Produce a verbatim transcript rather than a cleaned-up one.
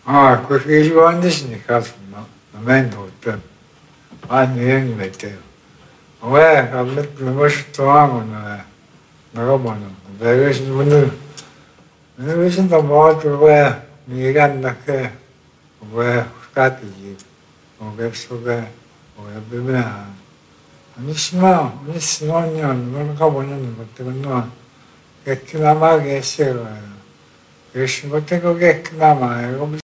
ああ、これ掲示板ですね、カスの面倒って。あ、年になってる。왜 갑자기 그거 좋아하고는 나가보는 왜 그러시는 왜 그러신다 뭐죠 왜 네가 안 나게 왜 까지지 왜 속에 왜 비면 아니 심하 아니 심하면 뭔가 보는 것들은 그나마 계시고요. 계신 것도 그게 그나마